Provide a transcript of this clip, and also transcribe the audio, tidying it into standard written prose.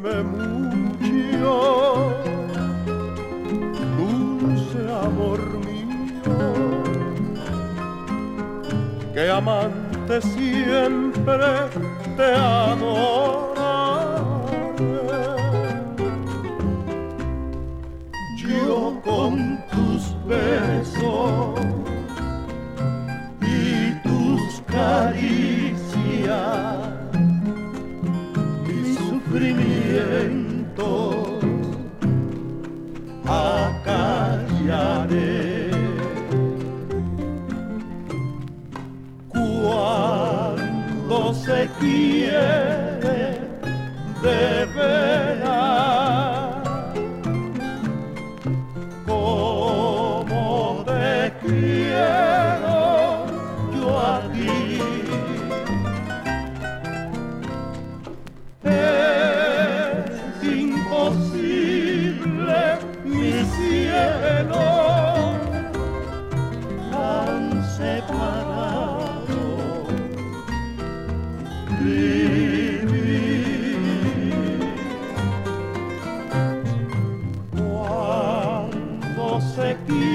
quererme mucho, dulce amor mío, que amante siempre te adoraré. Yo con tus besos y tus caricias mi sufrimiento acallaré. Cuando se quiere de veras, como te quiero yo a ti, es imposible mi cielo tan separado vivir. Cuando se quiere